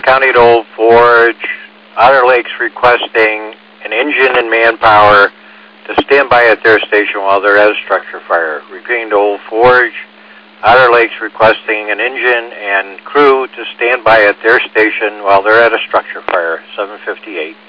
County to Old Forge, Otter Lakes requesting an engine and manpower to stand by at their station while they're at a structure fire. Repeating to Old Forge, Otter Lakes requesting an engine and crew to stand by at their station while they're at a structure fire. 758.